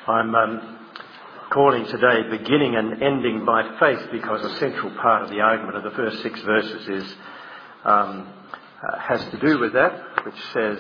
I'm calling today beginning and ending by faith, because a central part of the argument of the first 6 verses has to do with that, which says,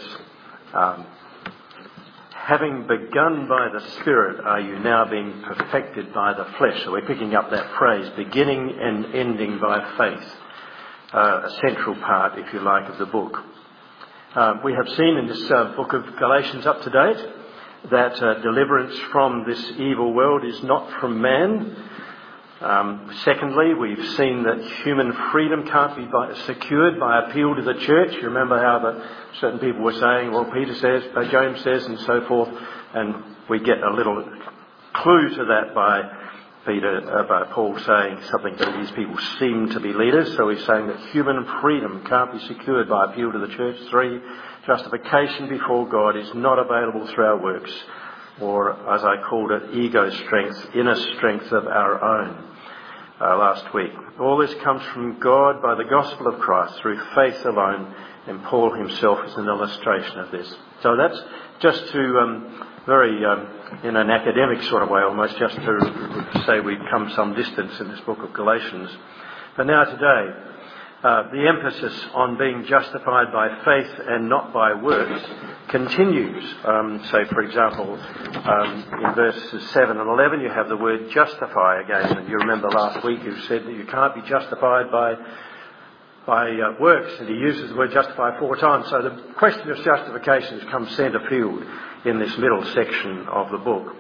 having begun by the Spirit, are you now being perfected by the flesh? So we're picking up that phrase, beginning and ending by faith, a central part, if you like, of the book. We have seen in this book of Galatians up to date that deliverance from this evil world is not from man. Secondly, we've seen that human freedom can't be secured by appeal to the church. You remember how certain people were saying, well, Peter says, James says, and so forth. And we get a little clue to that by Paul saying something that these people seem to be leaders. So he's saying that human freedom can't be secured by appeal to the church. 3, justification before God is not available through our works, or as I called it, ego strength, inner strength of our own. Last week. All this comes from God by the gospel of Christ through faith alone, and Paul himself is an illustration of this. So that's just to very in an academic sort of way, almost just to say we've come some distance in this book of Galatians. But now today, the emphasis on being justified by faith and not by works continues. So, for example, in verses 7 and 11, you have the word justify again. And you remember last week you said that you can't be justified by works, and he uses the word justify 4 times. So the question of justification has come centre field in this middle section of the book.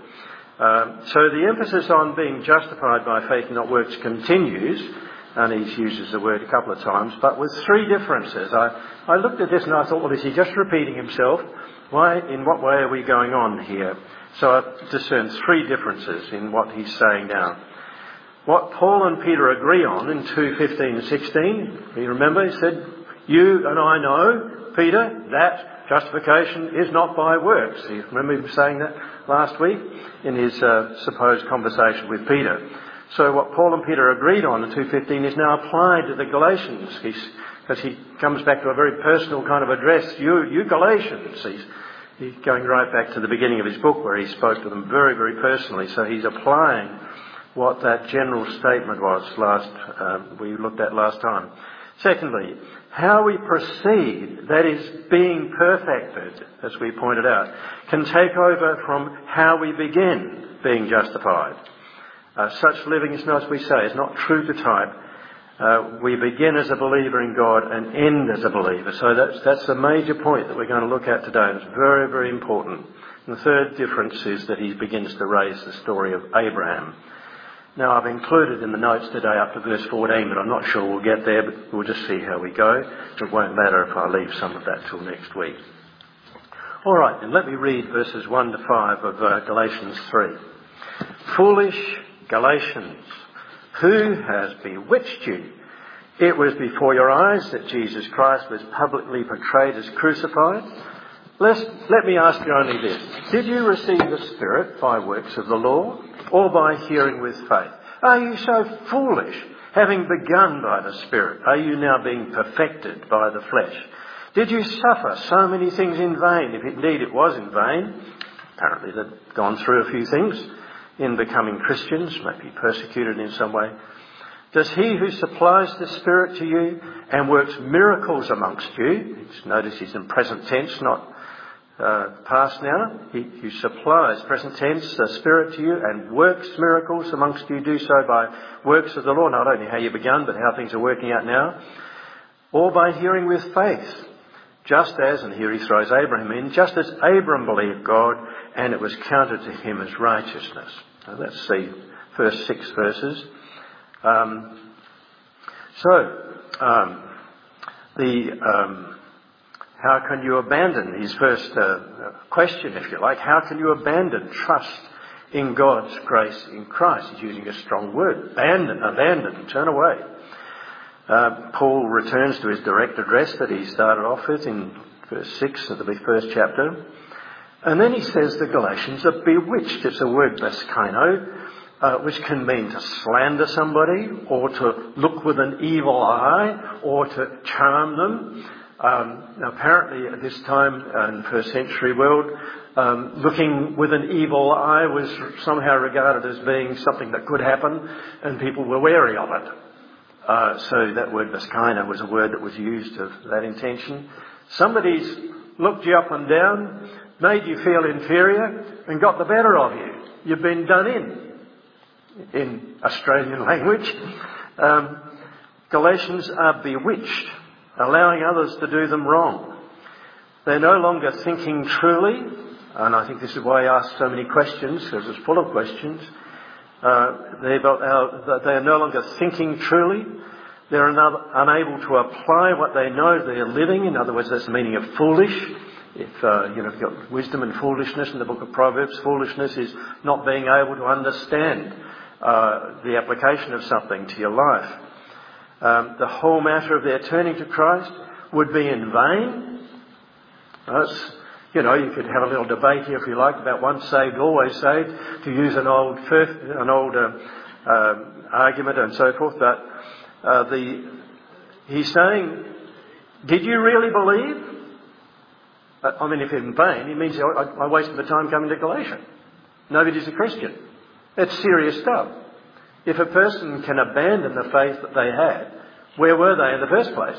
So the emphasis on being justified by faith and not works continues, and he uses the word a couple of times, but with 3 differences. I looked at this and I thought, well, is he just repeating himself? In what way are we going on here? So I discerned 3 differences in what he's saying now. What Paul and Peter agree on in 2:15 and 16, you remember, he said, you and I know, Peter, that justification is not by works. You remember him saying that last week in his supposed conversation with Peter. So what Paul and Peter agreed on in 2:15 is now applied to the Galatians, because he comes back to a very personal kind of address. You Galatians. He's going right back to the beginning of his book where he spoke to them very, very personally. So he's applying what that general statement was we looked at last time. Secondly, how we proceed, that is being perfected, as we pointed out, can take over from how we begin being justified. Such living is not, as we say, is not true to type. We begin as a believer in God and end as a believer. So that's the major point that we're going to look at today. And it's very, very important. And the third difference is that he begins to raise the story of Abraham. Now, I've included in the notes today up to verse 14, but I'm not sure we'll get there, but we'll just see how we go. It won't matter if I leave some of that till next week. All right, then let me read verses 1 to 5 of Galatians 3. Foolish Galatians, who has bewitched you? It was before your eyes that Jesus Christ was publicly portrayed as crucified. Let me ask you only this. Did you receive the Spirit by works of the law, or by hearing with faith? Are you so foolish? Having begun by the Spirit, are you now being perfected by the flesh? Did you suffer so many things in vain, if indeed it was in vain? Apparently they'd gone through a few things in becoming Christians, maybe persecuted in some way. Does he who supplies the Spirit to you and works miracles amongst you, notice he's in present tense, not past now, he supplies, present tense, the Spirit to you and works miracles amongst you, do so by works of the law, not only how you begun, but how things are working out now, or by hearing with faith, just as, and here he throws Abraham in, just as Abram believed God, and it was counted to him as righteousness. Now let's see first 6 verses. How can you abandon, his first question, if you like, how can you abandon trust in God's grace in Christ? He's using a strong word. Abandon, turn away. Paul returns to his direct address that he started off with in verse 6 of the first chapter. And then he says the Galatians are bewitched. It's a word, baskaino, which can mean to slander somebody, or to look with an evil eye, or to charm them. Apparently at this time in the first century world, looking with an evil eye was somehow regarded as being something that could happen, and people were wary of it. So that word vaskaina was a word that was used of that intention. Somebody's looked you up and down, made you feel inferior, and got the better of you. You've been done in Australian language. Galatians are bewitched, allowing others to do them wrong. They're no longer thinking truly, and I think this is why I asked so many questions, because it's full of questions. They are no longer thinking truly. They're unable to apply what they know they're living. In other words, that's the meaning of foolish. If you've got wisdom and foolishness in the book of Proverbs, foolishness is not being able to understand the application of something to your life. The whole matter of their turning to Christ would be in vain. You could have a little debate here if you like about once saved, always saved, to use an old argument and so forth. But he's saying, did you really believe? I mean, if in vain, it means I wasted the time coming to Galatia. Nobody's a Christian. It's serious stuff. If a person can abandon the faith that they had, where were they in the first place?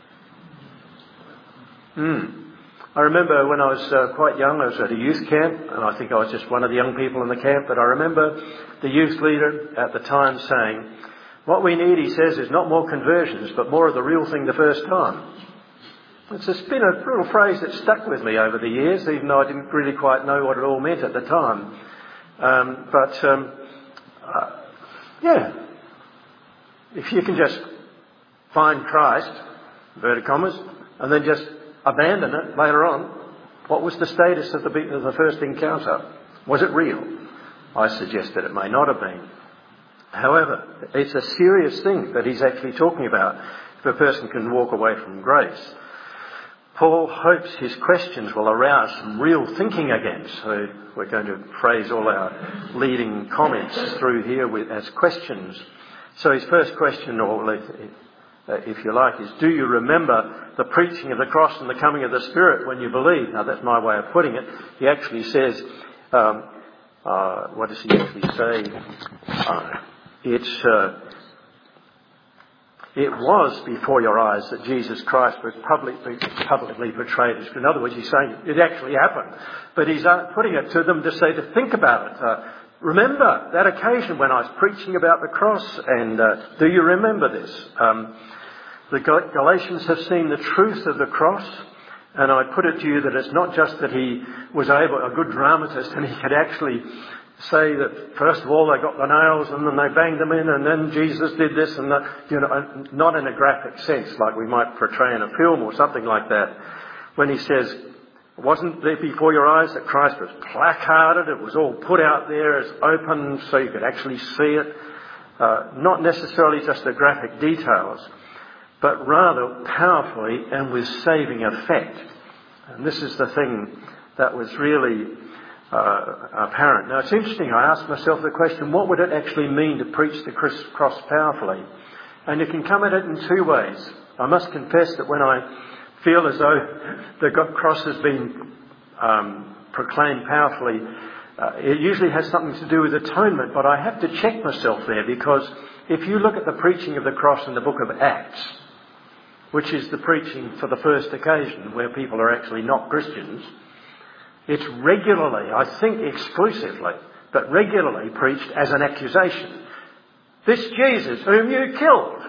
I remember when I was quite young, I was at a youth camp, and I think I was just one of the young people in the camp, but I remember the youth leader at the time saying, what we need, he says, is not more conversions, but more of the real thing the first time. It's just been a little phrase that stuck with me over the years, even though I didn't really quite know what it all meant at the time. If you can just find Christ, inverted commas, and then just abandon it later on, what was the status of the first encounter? Was it real? I suggest that it may not have been. However, it's a serious thing that he's actually talking about if a person can walk away from grace. Paul hopes his questions will arouse some real thinking again. So we're going to phrase all our leading comments through here as questions. So his first question, or if you like, is, do you remember the preaching of the cross and the coming of the Spirit when you believe? Now that's my way of putting it. He actually says, what does he actually say? It was before your eyes that Jesus Christ was publicly portrayed. In other words, he's saying it actually happened. But he's putting it to them to say to think about it. Remember that occasion when I was preaching about the cross, and do you remember this? The Galatians have seen the truth of the cross, and I put it to you that it's not just that he was a good dramatist, and he could actually say that first of all they got the nails and then they banged them in and then Jesus did this and that, not in a graphic sense like we might portray in a film or something like that. When he says, wasn't there before your eyes that Christ was placarded? It was all put out there as open so you could actually see it. Not necessarily just the graphic details, but rather powerfully and with saving effect. And this is the thing that was really apparent. Now it's interesting, I asked myself the question, what would it actually mean to preach the cross powerfully? And you can come at it in two ways. I must confess that when I feel as though the cross has been proclaimed powerfully, it usually has something to do with atonement, but I have to check myself there, because if you look at the preaching of the cross in the book of Acts, which is the preaching for the first occasion where people are actually not Christians, it's regularly, I think exclusively, but regularly preached as an accusation. This Jesus whom you killed.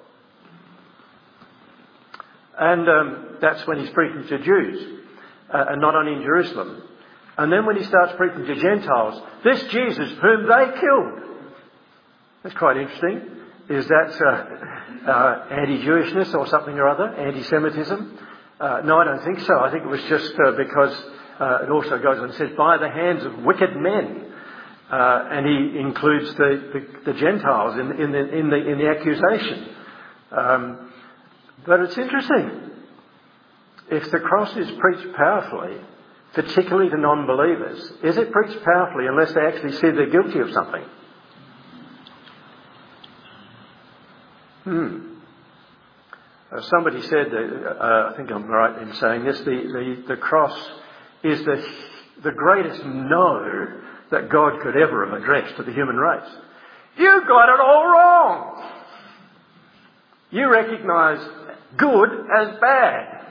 And that's when he's preaching to Jews, and not only in Jerusalem. And then when he starts preaching to Gentiles, this Jesus whom they killed. That's quite interesting. Is that anti-Jewishness or something or other? Anti-Semitism? No, I don't think so. I think it was just because it also goes on and says, by the hands of wicked men. And he includes the Gentiles in the accusation. But it's interesting. If the cross is preached powerfully, particularly to non-believers, is it preached powerfully unless they actually see they're guilty of something? Somebody said, I think I'm right in saying this, the cross is the the greatest no that God could ever have addressed to the human race. You got it all wrong. You recognise good as bad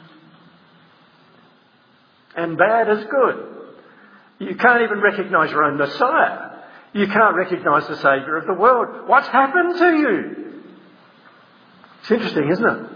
and bad as good. You can't even recognise your own Messiah. You can't recognise the Saviour of the world. What's happened to you? It's interesting, isn't it?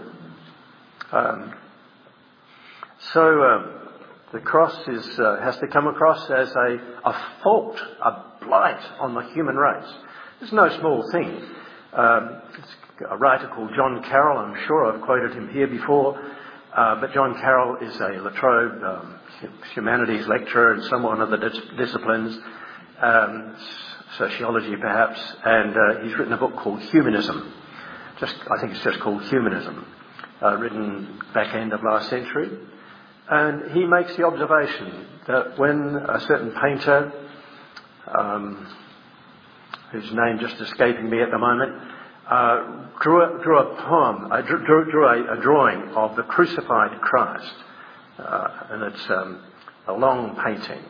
The cross has to come across as a fault, a blight on the human race. It's no small thing. A writer called John Carroll, I'm sure I've quoted him here before, but John Carroll is a La Trobe humanities lecturer in some one of the disciplines, sociology perhaps, and he's written a book called Humanism. I think it's just called Humanism, written back end of last century. And he makes the observation that when a certain painter, whose name just escaping me at the moment, drew a drawing of the crucified Christ, and it's a long painting,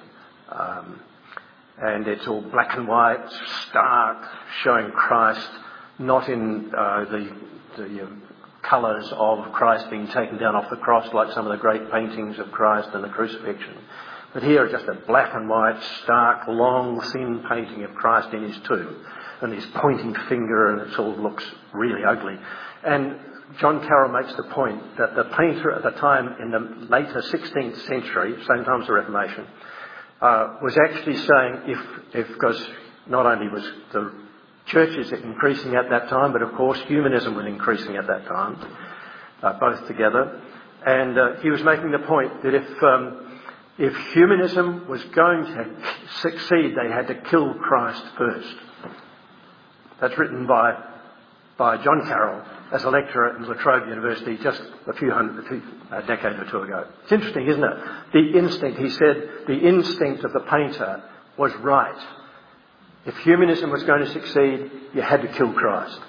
and it's all black and white, stark, showing Christ not in the colours of Christ being taken down off the cross like some of the great paintings of Christ and the crucifixion. But here just a black and white, stark, long, thin painting of Christ in his tomb. And his pointing finger, and it all looks really ugly. And John Carroll makes the point that the painter at the time, in the later 16th century, same time as the Reformation, was actually saying because not only was the churches increasing at that time, but of course humanism was increasing at that time, both together. And he was making the point that if humanism was going to succeed, they had to kill Christ first. That's written by John Carroll as a lecturer at La Trobe University just a decade or two ago. It's interesting, isn't it? The instinct, he said, the instinct of the painter was right. If humanism was going to succeed, you had to kill Christ.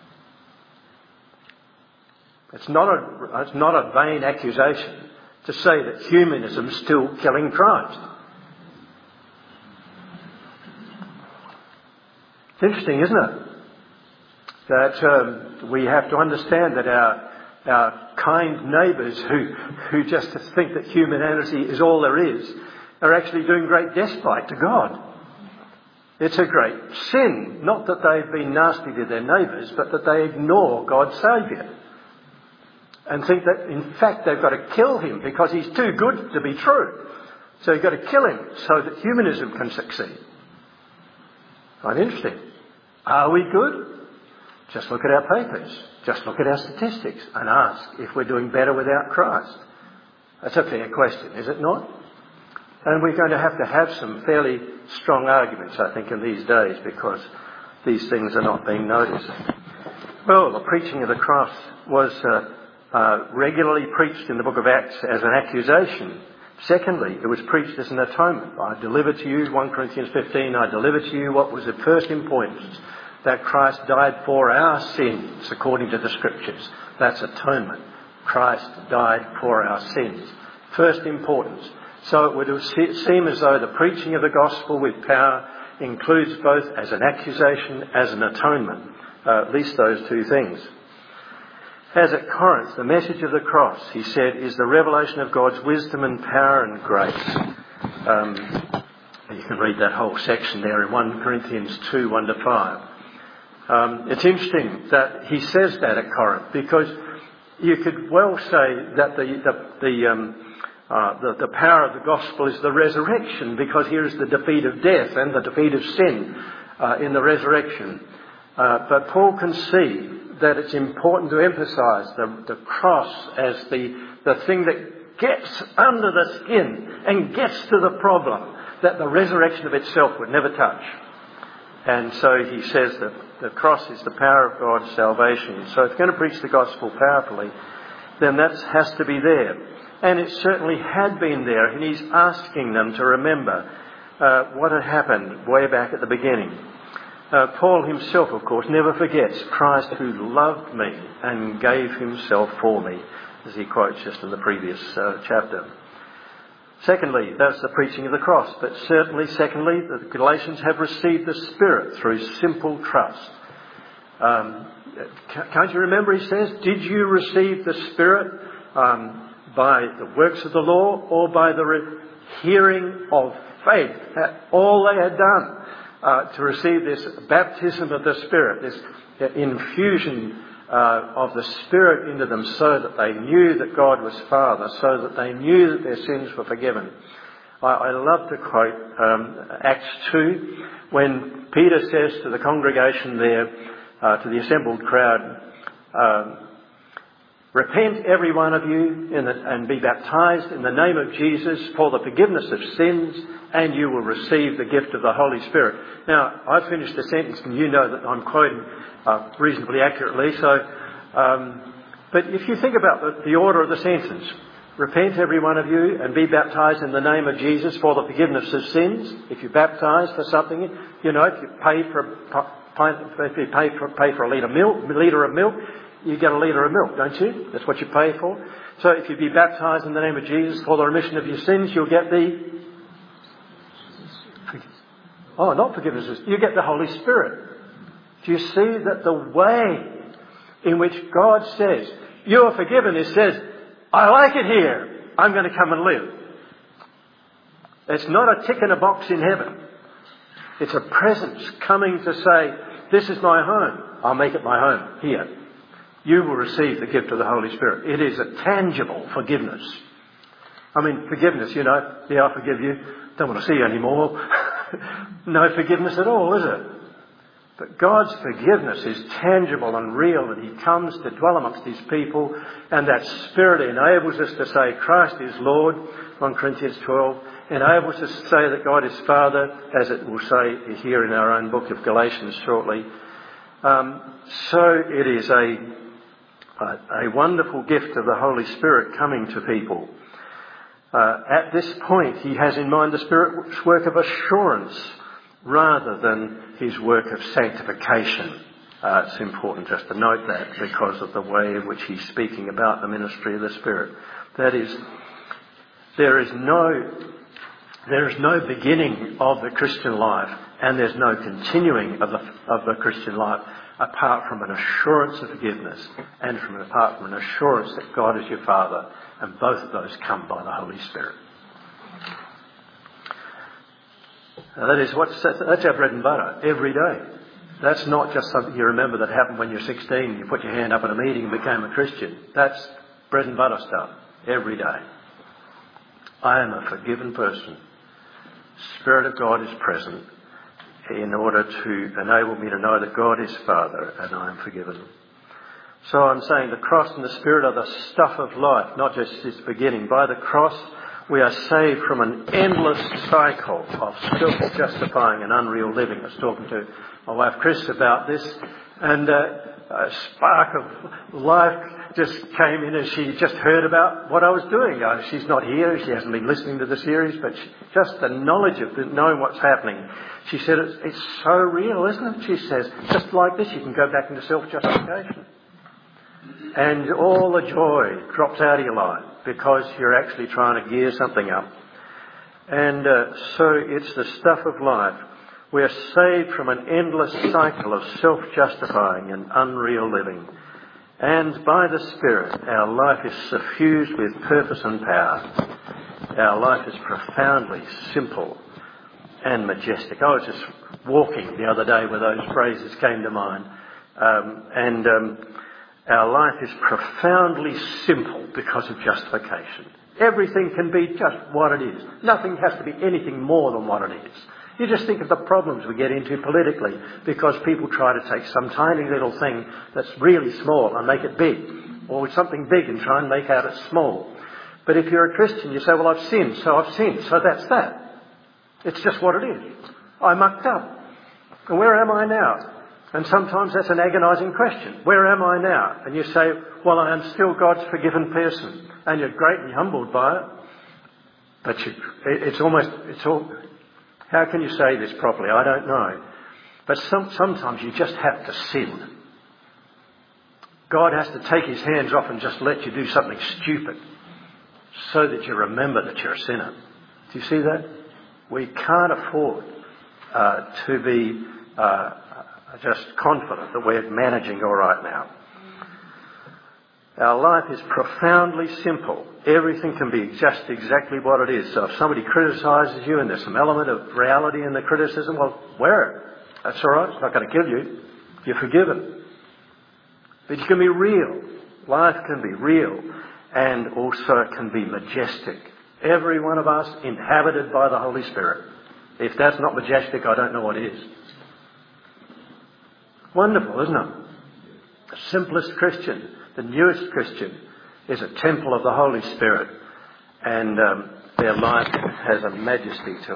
It's not a vain accusation to say that humanism's still killing Christ. It's interesting, isn't it? That we have to understand that our kind neighbours who just think that humanity is all there is are actually doing great despite to God. It's a great sin, not that they've been nasty to their neighbours, but that they ignore God's saviour and think that in fact they've got to kill him because he's too good to be true. So you've got to kill him so that humanism can succeed. Quite interesting. Are we good? Just look at our papers. Just look at our statistics and ask if we're doing better without Christ. That's a fair question, is it not? And we're going to have some fairly strong arguments, I think, in these days because these things are not being noticed. Well, the preaching of the cross was regularly preached in the book of Acts as an accusation. Secondly, it was preached as an atonement. I delivered to you, 1 Corinthians 15, I delivered to you what was of first importance, that Christ died for our sins according to the Scriptures. That's atonement. Christ died for our sins. First importance. So it would seem as though the preaching of the gospel with power includes both as an accusation, as an atonement. At least those two things. As at Corinth, the message of the cross, he said, is the revelation of God's wisdom and power and grace. You can read that whole section there in 1 Corinthians 2, 1 to 5. It's interesting that he says that at Corinth because you could well say that the power of the gospel is the resurrection because here is the defeat of death and the defeat of sin in the resurrection. But Paul can see that it's important to emphasise the cross as the thing that gets under the skin and gets to the problem that the resurrection of itself would never touch. And so he says that the cross is the power of God's salvation. So if you're going to preach the gospel powerfully, then that has to be there. And it certainly had been there. And he's asking them to remember what had happened way back at the beginning. Paul himself, of course, never forgets Christ who loved me and gave himself for me, as he quotes just in the previous chapter. Secondly, that's the preaching of the cross. But certainly, secondly, the Galatians have received the Spirit through simple trust. Can't you remember, he says, did you receive the Spirit by the works of the law or by the hearing of faith? All they had done to receive this baptism of the Spirit, this infusion of the Spirit into them, so that they knew that God was Father, so that they knew that their sins were forgiven. I love to quote Acts 2, when Peter says to the congregation there, to the assembled crowd, repent every one of you and be baptized in the name of Jesus for the forgiveness of sins, and you will receive the gift of the Holy Spirit. Now, I finished the sentence and you know that I'm quoting reasonably accurately. But if you think about the order of the sentence, repent every one of you and be baptized in the name of Jesus for the forgiveness of sins. If you're baptized for something, if you pay for a litre of milk, you get a litre of milk, don't you? That's what you pay for. So if you be baptized in the name of Jesus for the remission of your sins, you'll get not forgiveness, you get the Holy Spirit. Do you see that the way in which God says, you are forgiven, it says, I like it here, I'm going to come and live. It's not a tick in a box in heaven. It's a presence coming to say, this is my home. I'll make it my home here. You will receive the gift of the Holy Spirit. It is a tangible forgiveness. I mean, forgiveness, yeah, I forgive you. Don't want to see you anymore. No forgiveness at all, is it? But God's forgiveness is tangible and real, and He comes to dwell amongst His people, and that Spirit enables us to say Christ is Lord, 1 Corinthians 12, enables us to say that God is Father, as it will say here in our own book of Galatians shortly. So it is a wonderful gift of the Holy Spirit coming to people. At this point, He has in mind the Spirit's work of assurance rather than His work of sanctification. It's important just to note that because of the way in which He's speaking about the ministry of the Spirit. That is, there is no beginning of the Christian life, and there's no continuing of the Christian life apart from an assurance of forgiveness and apart from an assurance that God is your Father, and both of those come by the Holy Spirit. Now that's our bread and butter every day. That's not just something you remember that happened when you're 16 and you put your hand up at a meeting and became a Christian. That's bread and butter stuff every day. I am a forgiven person. Spirit of God is present in order to enable me to know that God is Father and I am forgiven. So I'm saying the cross and the Spirit are the stuff of life, not just its beginning. By the cross, we are saved from an endless cycle of self-justifying and unreal living. I was talking to my wife Chris about this, and a spark of life just came in as she just heard about what I was doing. She's not here, she hasn't been listening to the series, but just the knowledge of knowing what's happening. She said, it's so real, isn't it? She says, just like this, you can go back into self-justification. And all the joy drops out of your life because you're actually trying to gear something up. And so it's the stuff of life. We're saved from an endless cycle of self-justifying and unreal living. And by the Spirit, our life is suffused with purpose and power. Our life is profoundly simple and majestic. I was just walking the other day where those phrases came to mind. Our life is profoundly simple because of justification. Everything can be just what it is. Nothing has to be anything more than what it is. You just think of the problems we get into politically because people try to take some tiny little thing that's really small and make it big, or something big and try and make out it small. But if you're a Christian, you say, well, I've sinned, so that's that. It's just what it is. I mucked up. And where am I now? And sometimes that's an agonising question. Where am I now? And you say, well, I am still God's forgiven person. And you're greatly humbled by it. But how can you say this properly? I don't know. But sometimes you just have to sin. God has to take His hands off and just let you do something stupid so that you remember that you're a sinner. Do you see that? We can't afford to be just confident that we're managing all right now. Our life is profoundly simple. Everything can be just exactly what it is. So if somebody criticises you and there's some element of reality in the criticism, well, wear it. That's all right. It's not going to kill you. You're forgiven. But you can be real. Life can be real. And also it can be majestic. Every one of us inhabited by the Holy Spirit. If that's not majestic, I don't know what is. Wonderful, isn't it? The simplest Christian, the newest Christian, is a temple of the Holy Spirit. And their life has a majesty to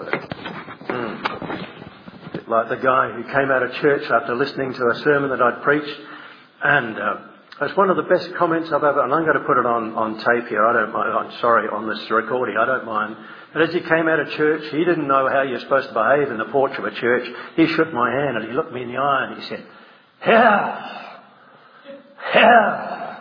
it. Like the guy who came out of church after listening to a sermon that I'd preached. And it's one of the best comments I've ever, and I'm going to put it on tape here. I don't mind, I'm sorry, on this recording, I don't mind. But as he came out of church, he didn't know how you're supposed to behave in the porch of a church. He shook my hand and he looked me in the eye and he said, "Hell! Hell!"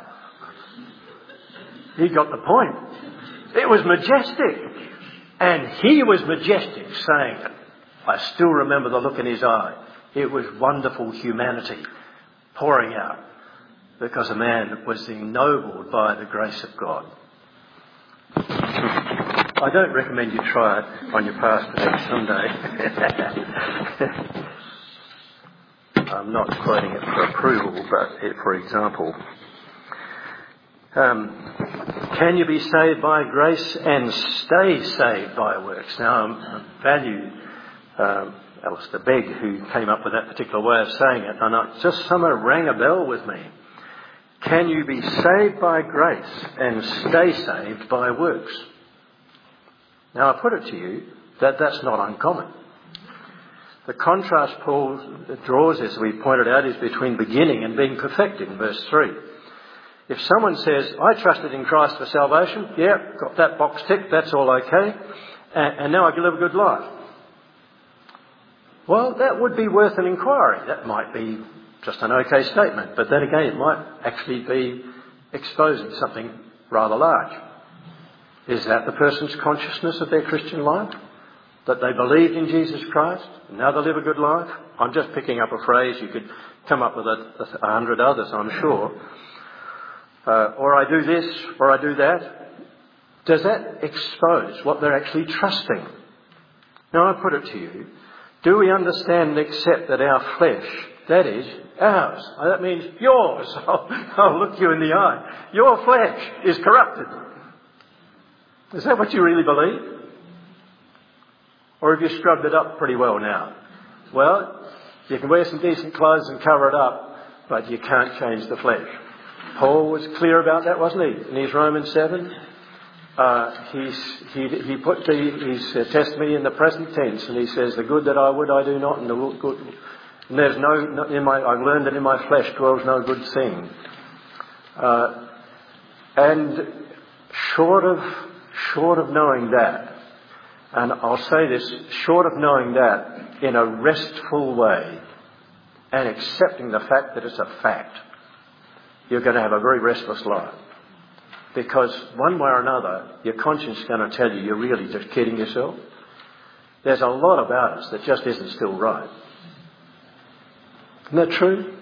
He got the point. It was majestic. And he was majestic saying it. I still remember the look in his eye. It was wonderful humanity pouring out because a man was ennobled by the grace of God. I don't recommend you try it on your pastor next Sunday. I'm not quoting it for approval, but for example. Can you be saved by grace and stay saved by works? Now, I value Alistair Begg, who came up with that particular way of saying it, and it just somehow rang a bell with me. Can you be saved by grace and stay saved by works? Now, I put it to you that that's not uncommon. The contrast Paul draws, as we pointed out, is between beginning and being perfected in verse 3. If someone says, I trusted in Christ for salvation, yeah, got that box ticked, that's all okay, and now I can live a good life. Well, that would be worth an inquiry. That might be just an okay statement, but then again, it might actually be exposing something rather large. Is that the person's consciousness of their Christian life? That they believed in Jesus Christ, and now they live a good life? I'm just picking up a phrase. You could come up with 100 others, I'm sure. Or I do this, or I do that. Does that expose what they're actually trusting? Now, I put it to you. Do we understand and accept that our flesh, that is, ours, that means yours, I'll look you in the eye, your flesh is corrupted. Is that what you really believe? Or have you scrubbed it up pretty well now? Well, you can wear some decent clothes and cover it up, but you can't change the flesh. Paul was clear about that, wasn't he? In his Romans 7, he put his testimony in the present tense, and he says, "The good that I would, I do not, and the good, and there's I've learned that in my flesh dwells no good thing." And short of knowing that, and I'll say this, short of knowing that in a restful way, and accepting the fact that it's a fact, you're going to have a very restless life. Because one way or another, your conscience is going to tell you you're really just kidding yourself. There's a lot about us that just isn't still right. Isn't that true?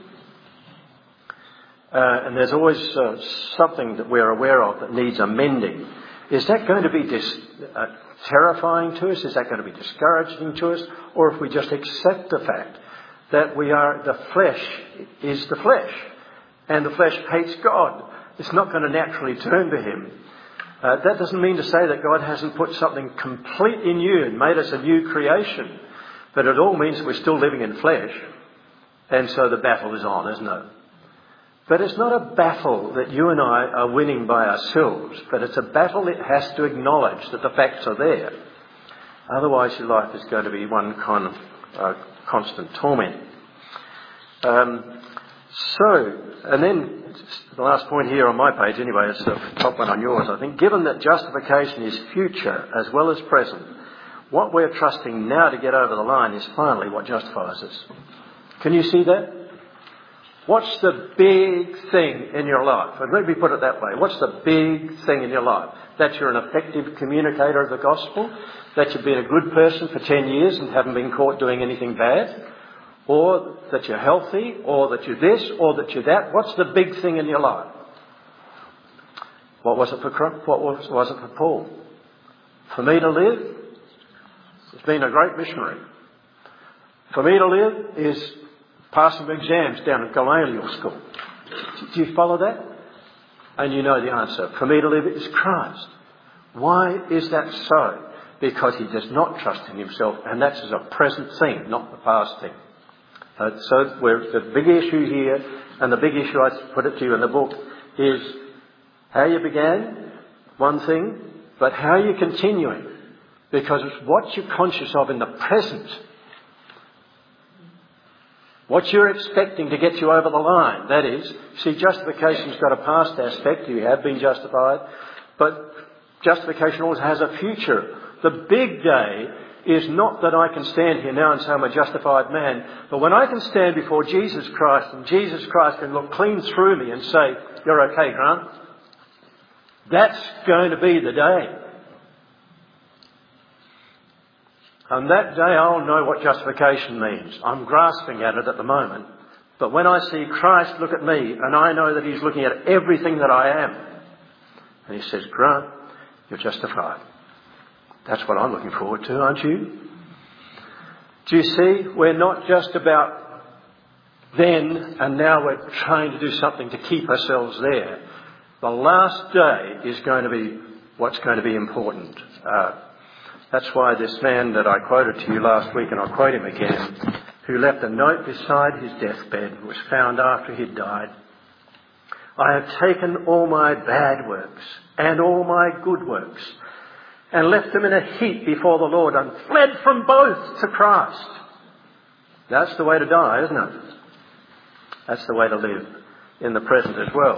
And there's always something that we're aware of that needs amending. Is that going to be terrifying to us? Is that going to be discouraging to us? Or if we just accept the fact that the flesh is the flesh, and the flesh hates God, it's not going to naturally turn to Him. That doesn't mean to say that God hasn't put something completely new and made us a new creation. But it all means we're still living in flesh. And so the battle is on, isn't it? But it's not a battle that you and I are winning by ourselves. But it's a battle that has to acknowledge that the facts are there. Otherwise your life is going to be one kind of constant torment. And then the last point here on my page, anyway, it's the top one on yours, I think. Given that justification is future as well as present, what we're trusting now to get over the line is finally what justifies us. Can you see that? What's the big thing in your life? And let me put it that way. What's the big thing in your life? That you're an effective communicator of the gospel? That you've been a good person for 10 years and haven't been caught doing anything bad? Or that you're healthy? Or that you're this? Or that you're that? What's the big thing in your life? What was it for Paul? For me to live, it's been a great missionary. For me to live is pass some exams down at Gamaliel School. Do you follow that? And you know the answer. For me to live is Christ. Why is that so? Because he does not trust in himself, and that's as a present thing, not the past thing. So the big issue here, and the big issue I put it to you in the book, is how you began, one thing, but how you're continuing. Because it's what you're conscious of in the present. What you're expecting to get you over the line. That is, see, justification's got a past aspect. You have been justified. But justification also has a future. The big day is not that I can stand here now and say I'm a justified man. But when I can stand before Jesus Christ and Jesus Christ can look clean through me and say, you're okay, Grant. That's going to be the day. And that day I'll know what justification means. I'm grasping at it at the moment. But when I see Christ look at me and I know that he's looking at everything that I am, and he says, Grant, you're justified. That's what I'm looking forward to, aren't you? Do you see? We're not just about then and now we're trying to do something to keep ourselves there. The last day is going to be what's going to be important. That's why this man that I quoted to you last week, and I'll quote him again, who left a note beside his deathbed, was found after he'd died. I have taken all my bad works and all my good works and left them in a heap before the Lord and fled from both to Christ. That's the way to die, isn't it? That's the way to live in the present as well.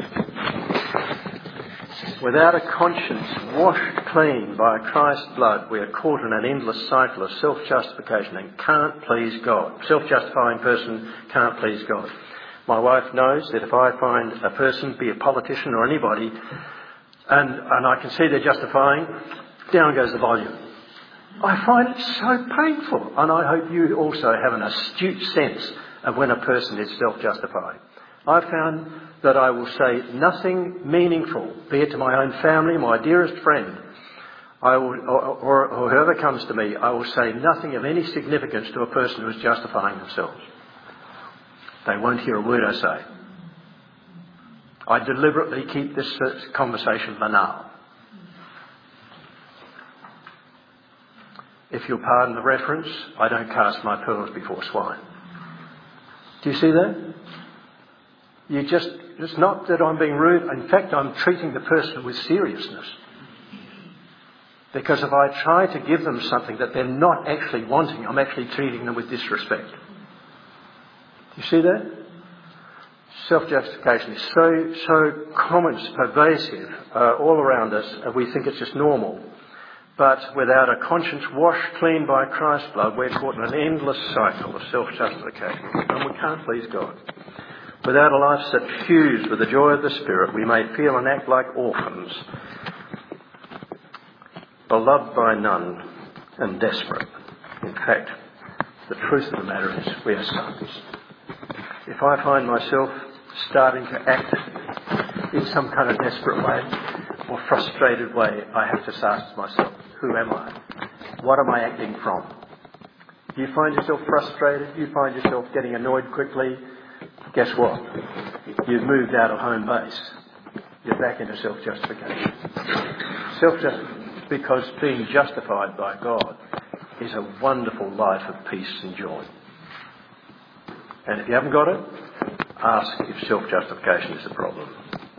Without a conscience washed clean by Christ's blood, we are caught in an endless cycle of self-justification and can't please God. Self-justifying person can't please God. My wife knows that if I find a person, be a politician or anybody, and I can see they're justifying, down goes the volume. I find it so painful, and I hope you also have an astute sense of when a person is self-justifying. I've found that I will say nothing meaningful, be it to my own family, my dearest friend, or whoever comes to me, I will say nothing of any significance to a person who is justifying themselves. They won't hear a word I say. I deliberately keep this conversation banal. If you'll pardon the reference, I don't cast my pearls before swine. Do you see that? It's not that I'm being rude. In fact, I'm treating the person with seriousness. Because if I try to give them something that they're not actually wanting, I'm actually treating them with disrespect. Do you see that? Self-justification is so common, it's pervasive all around us, and we think it's just normal. But without a conscience washed clean by Christ's blood, we're caught in an endless cycle of self-justification, and we can't please God. Without a life suffused with the joy of the Spirit, we may feel and act like orphans, beloved by none and desperate. In fact, the truth of the matter is we are sons. If I find myself starting to act in some kind of desperate way or frustrated way, I have to ask myself, who am I? What am I acting from? Do you find yourself frustrated? Do you find yourself getting annoyed quickly? Guess what? You've moved out of home base. You're back into self-justification. Because being justified by God is a wonderful life of peace and joy. And if you haven't got it, ask if self-justification is a problem.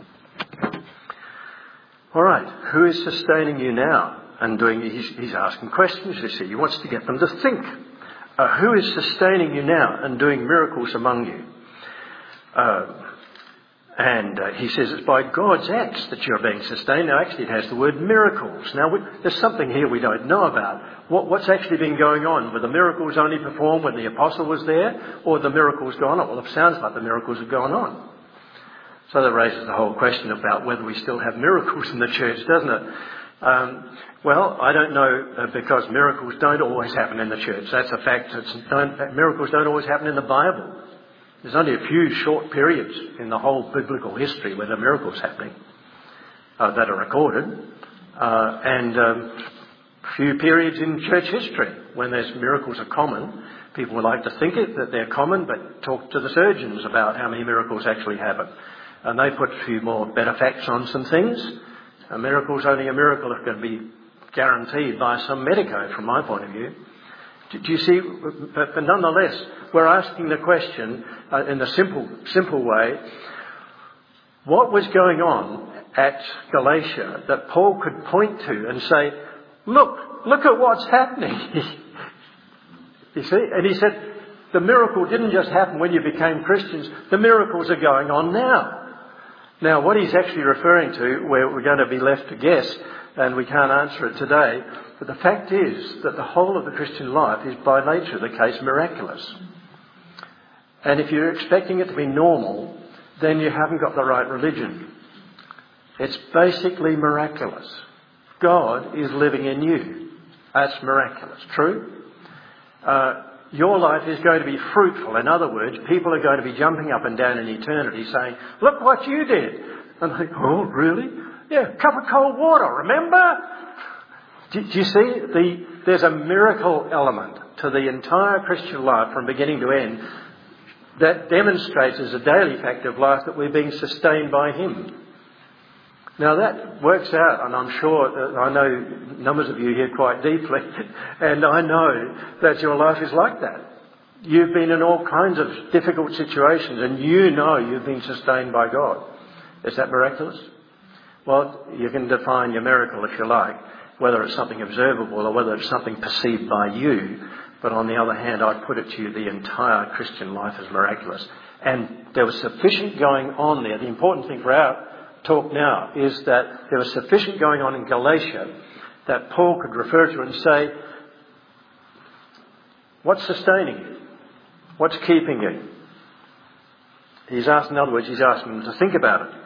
All right, who is sustaining you now? And he's asking questions, you see. He wants to get them to think. Who is sustaining you now and doing miracles among you? And he says it's by God's acts that you're being sustained. Now, actually, it has the word miracles. Now, there's something here we don't know about. What's actually been going on? Were the miracles only performed when the apostle was there, or the miracles gone on? Well, it sounds like the miracles have gone on. So that raises the whole question about whether we still have miracles in the church, doesn't it? Well, I don't know, because miracles don't always happen in the church. That's a fact. Miracles don't always happen in the Bible. There's only a few short periods in the whole biblical history where there are miracles happening that are recorded, and a few periods in church history when there's miracles are common. People would like to think that they're common, but talk to the surgeons about how many miracles actually happen. And they put a few more better facts on some things. A miracle's only a miracle if it can be guaranteed by some medico, from my point of view. Do you see? But nonetheless, we're asking the question in a simple way, what was going on at Galatia that Paul could point to and say, look at what's happening. You see? And he said, the miracle didn't just happen when you became Christians. The miracles are going on now. Now, what he's actually referring to, where we're going to be left to guess, and we can't answer it today, but the fact is that the whole of the Christian life is by nature of the case miraculous. And if you're expecting it to be normal, then you haven't got the right religion. It's basically miraculous. God is living in you. That's miraculous. True? Your life is going to be fruitful. In other words, people are going to be jumping up and down in eternity saying, look what you did. And they think, oh, really? Yeah, cup of cold water, remember? Do you see? There's a miracle element to the entire Christian life from beginning to end that demonstrates as a daily fact of life that we're being sustained by Him. Now that works out, and I'm sure, I know numbers of you here quite deeply, and I know that your life is like that. You've been in all kinds of difficult situations, and you know you've been sustained by God. Is that miraculous? Well, you can define your miracle if you like, whether it's something observable or whether it's something perceived by you. But on the other hand, I'd put it to you, the entire Christian life is miraculous. And there was sufficient going on there. The important thing for our talk now is that there was sufficient going on in Galatia that Paul could refer to and say, what's sustaining you? What's keeping you? He's asking, in other words, he's asking them to think about it.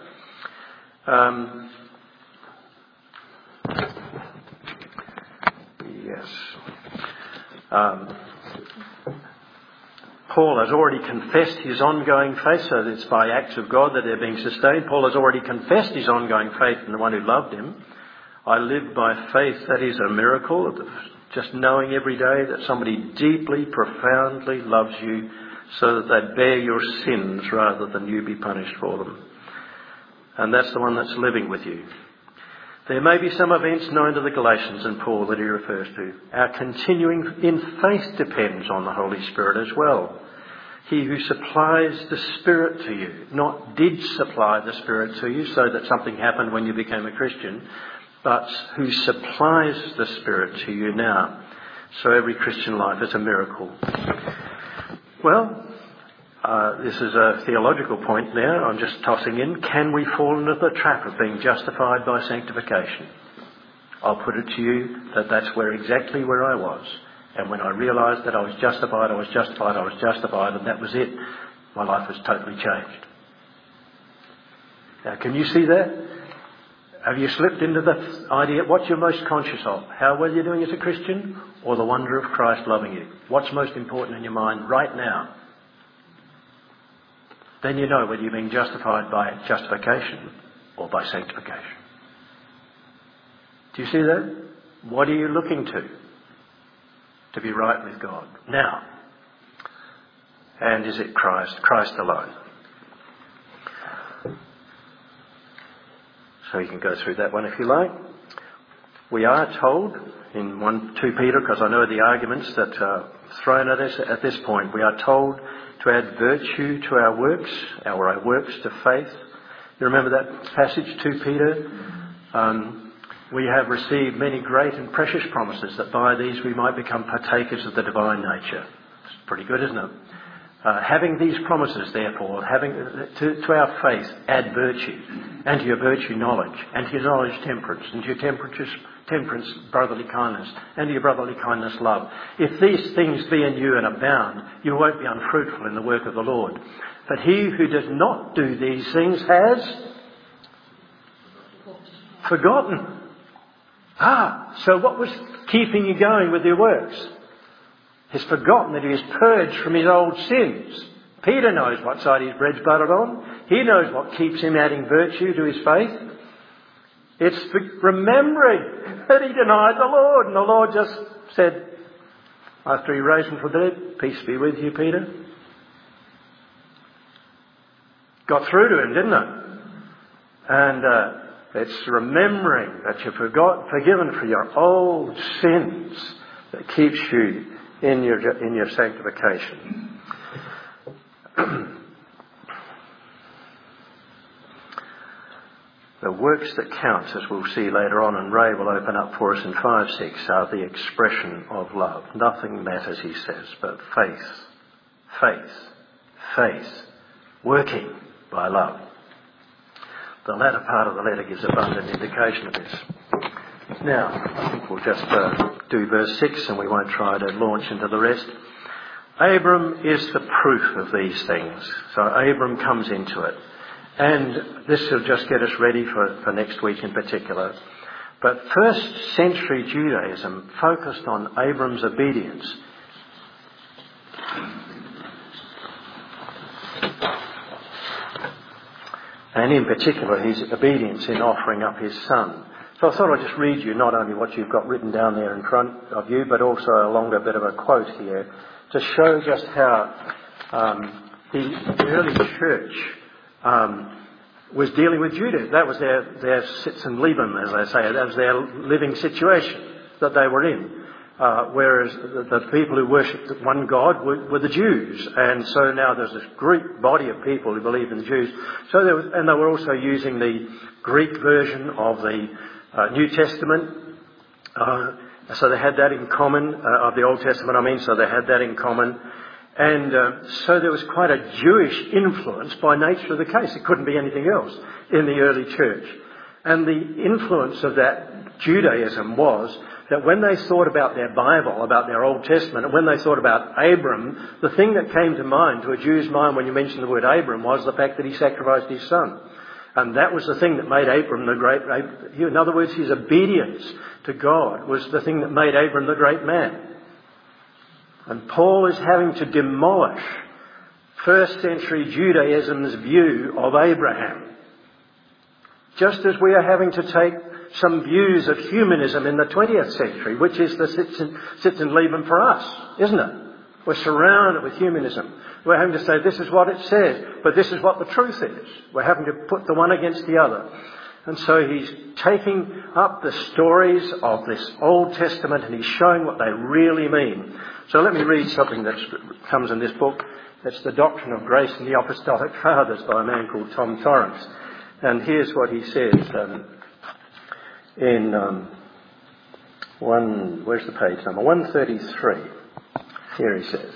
Paul has already confessed his ongoing faith, so that it's by acts of God that they're being sustained. Paul has already confessed his ongoing faith in the one who loved him. I live by faith. That is a miracle of just knowing every day that somebody deeply, profoundly loves you so that they bear your sins rather than you be punished for them. And that's the one that's living with you. There may be some events known to the Galatians and Paul that he refers to. Our continuing in faith depends on the Holy Spirit as well. He who supplies the Spirit to you, not did supply the Spirit to you so that something happened when you became a Christian, but who supplies the Spirit to you now. So every Christian life is a miracle. Well, this is a theological point now. I'm just tossing in. Can we fall into the trap of being justified by sanctification? I'll put it to you that that's exactly where I was. And when I realised that I was justified, and that was it, my life was totally changed. Now, can you see that? Have you slipped into the idea, what you're most conscious of? How well you're doing as a Christian, or the wonder of Christ loving you? What's most important in your mind right now? Then you know whether you're being justified by justification or by sanctification. Do you see that? What are you looking to be right with God now? And is it Christ? Christ alone. So you can go through that one if you like. We are told in 2 Peter, because I know the arguments that are thrown at us at this point, we are told to add virtue to our works to faith. You remember that passage, 2 Peter? We have received many great and precious promises that by these we might become partakers of the divine nature. It's pretty good, isn't it? Having these promises, therefore, having to our faith add virtue, and to your virtue knowledge, and to your knowledge temperance, and to your temperance brotherly kindness, and to your brotherly kindness love. If these things be in you and abound, you won't be unfruitful in the work of the Lord. But he who does not do these things has forgotten. So what was keeping you going with your works? He's forgotten that he is purged from his old sins. Peter knows what side his bread's buttered on. He knows what keeps him adding virtue to his faith. It's remembering that he denied the Lord. And the Lord just said, after he raised him from the dead, peace be with you, Peter. Got through to him, didn't it? And it's remembering that you're forgiven for your old sins that keeps you in your sanctification. The works that count, as we'll see later on, and Ray will open up for us in 5-6, are the expression of love. Nothing matters, he says, but faith, working by love. The latter part of the letter gives abundant indication of this. Now, I think we'll just do verse 6 and we won't try to launch into the rest. Abram is the proof of these things. So Abram comes into it. And this will just get us ready for next week in particular. But first century Judaism focused on Abram's obedience. And in particular his obedience in offering up his son. So I thought I'd just read you not only what you've got written down there in front of you, but also a longer bit of a quote here to show just how the early church was dealing with Judah. That was their sitz and Leben, as they say. That was their living situation that they were in. Whereas the people who worshipped one God were the Jews. And so now there's this Greek body of people who believe in the Jews. So they were also using the Greek version of the New Testament. So they had that in common, of the Old Testament, so they had that in common. And so there was quite a Jewish influence by nature of the case. It couldn't be anything else in the early church. And the influence of that Judaism was that when they thought about their Bible, about their Old Testament, and when they thought about Abram, the thing that came to mind, to a Jew's mind when you mentioned the word Abram, was the fact that he sacrificed his son. And that was the thing that made Abram the great... In other words, his obedience to God was the thing that made Abram the great man. And Paul is having to demolish first century Judaism's view of Abraham. Just as we are having to take some views of humanism in the 20th century, which is the sitz and Leben for us, isn't it? We're surrounded with humanism. We're having to say this is what it says, but this is what the truth is. We're having to put the one against the other. And so he's taking up the stories of this Old Testament and he's showing what they really mean. So let me read something that comes in this book. It's The Doctrine of Grace and the Apostolic Fathers by a man called Tom Torrance. And here's what he says in where's the page number? 133. Here he says,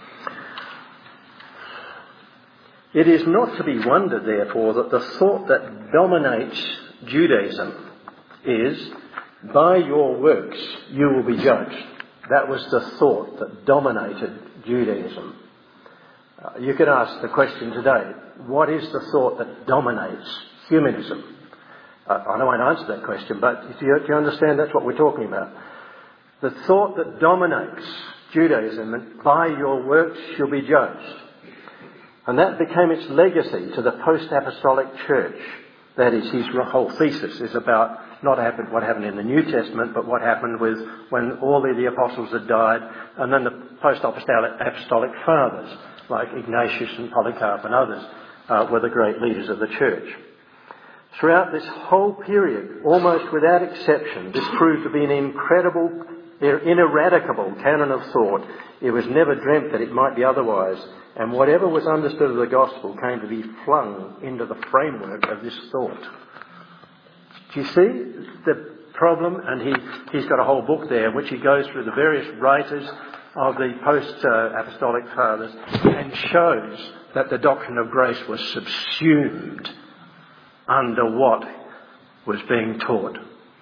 "It is not to be wondered, therefore, that the thought that dominates Judaism is, by your works you will be judged." That was the thought that dominated Judaism. You could ask the question today, what is the thought that dominates humanism? I don't want to answer that question, but do you understand that's what we're talking about? The thought that dominates Judaism, and by your works you'll be judged. And that became its legacy to the post-apostolic church. That is, his whole thesis is about not what happened in the New Testament, but what happened when all of the apostles had died, and then the post-apostolic fathers, like Ignatius and Polycarp and others, were the great leaders of the church. Throughout this whole period, almost without exception, this proved to be an incredible, ineradicable canon of thought. It was never dreamt that it might be otherwise, and whatever was understood of the gospel came to be flung into the framework of this thought. Do you see the problem? And he's got a whole book there in which he goes through the various writers of the post-apostolic fathers and shows that the doctrine of grace was subsumed under what was being taught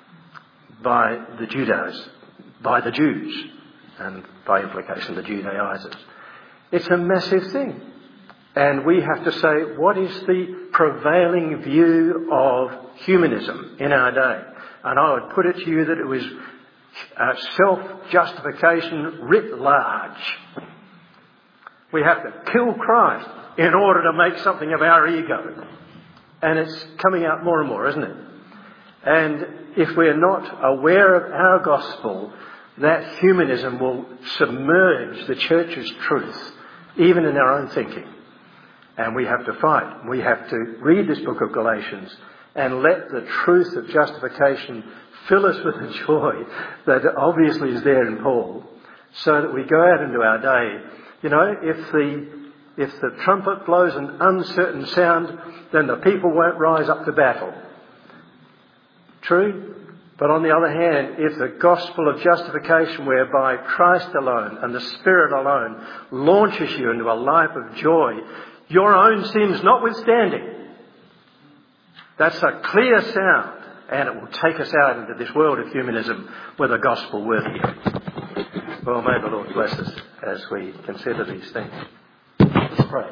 by the Jews, and by implication the Judaizers. It's a massive thing. And we have to say, what is the prevailing view of humanism in our day? And I would put it to you that it was self-justification writ large. We have to kill Christ in order to make something of our ego. And it's coming out more and more, isn't it? And if we're not aware of our gospel, that humanism will submerge the church's truth, even in our own thinking. And we have to fight. We have to read this book of Galatians and let the truth of justification fill us with the joy that obviously is there in Paul, so that we go out into our day. You know, if the trumpet blows an uncertain sound, then the people won't rise up to battle. True? But on the other hand, if the gospel of justification, whereby Christ alone and the Spirit alone launches you into a life of joy, your own sins notwithstanding, that's a clear sound, and it will take us out into this world of humanism with a gospel worthy. Well, may the Lord bless us as we consider these things. Let's pray.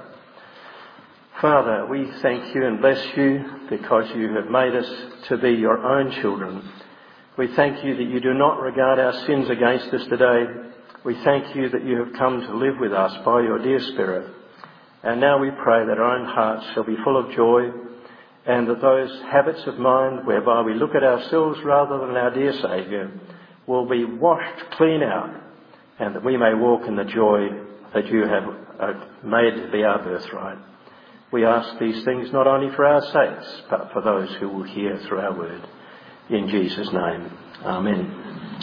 Father, we thank you and bless you because you have made us to be your own children. We thank you that you do not regard our sins against us today. We thank you that you have come to live with us by your dear Spirit. And now we pray that our own hearts shall be full of joy, and that those habits of mind whereby we look at ourselves rather than our dear Saviour will be washed clean out, and that we may walk in the joy that you have made to be our birthright. We ask these things not only for our sakes, but for those who will hear through our word. In Jesus' name, amen.